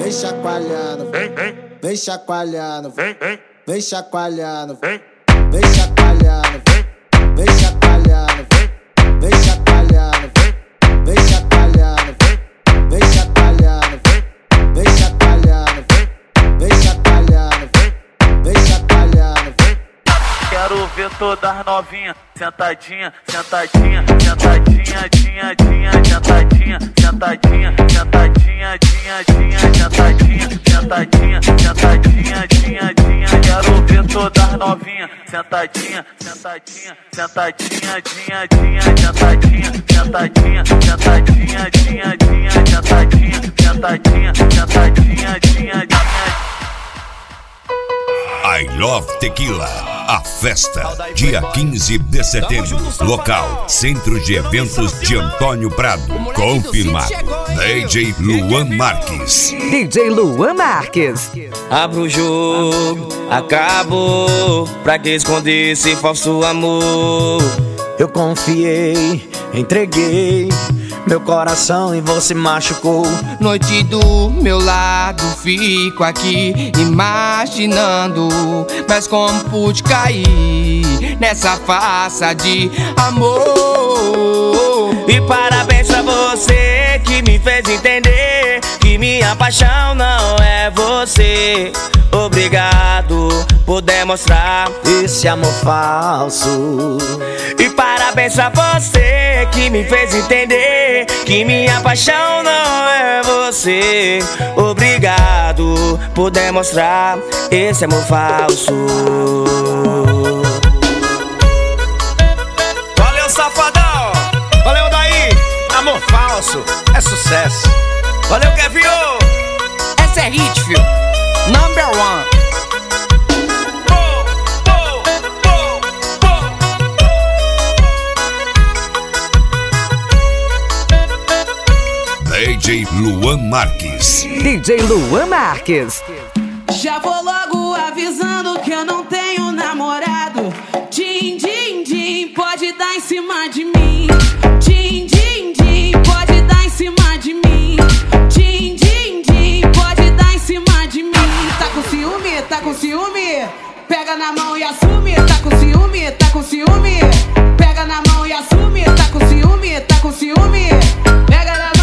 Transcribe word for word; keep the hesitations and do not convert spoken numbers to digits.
vem chacoalhando, vem, vem, vem chacoalhando, vem, vem, vem chacoalhando, vem, vem chacoalhando, vem, vem chacoalhando, vem, vem chacoalhando, vem, vem chacoalhando, vem, vem chacoalhando, vem, vem chacoalhando, vem, vem chacoalhando, vem, vem chacoalhando, vem. Quero ver todas novinhas, sentadinha, sentadinha, sentadinha, tinha, tinha, sentadinha, sentadinha, sentadinha, tinha, tinha, sentadinha, sentadinha, sentadinha, tinha, tinha. Quero ver todas novinhas, sentadinha, sentadinha, sentadinha, tinha, tinha, sentadinha, sentadinha, sentadinha, tinha, tinha, sentadinha, sentadinha, sentadinha, tinha, tinha. I Love Tequila, a festa, dia quinze de setembro, local, Centro de Eventos de Antônio Prado, confirmado, D J Luan Marques. D J Luan Marques. Abro o jogo, acabou, pra que esconder esse falso amor? Eu confiei, entreguei meu coração e você machucou. Noite do meu lado, fico aqui imaginando, mas como pude cair nessa farsa de amor. E parabéns pra você que me fez entender que minha paixão não é você. Obrigado por demonstrar esse amor falso. E parabéns pra você que me fez entender que minha paixão não é você. Obrigado por demonstrar esse amor falso. Valeu, safadão. Valeu, daí. Amor falso é sucesso. Valeu, Kevin. Essa é hit, fio. Number one. D J Luan Marques. D J Luan Marques. Já vou logo avisando que eu não tenho namorado. Din, din, din, pode dar em cima de mim. Din, din, din, pode dar em cima de mim. Din, din, din, pode dar em cima de mim. Tá com ciúme, tá com ciúme? Pega na mão e assume. Tá com ciúme, tá com ciúme? Pega na mão e assume. Tá com ciúme, tá com ciúme? Pega na mão.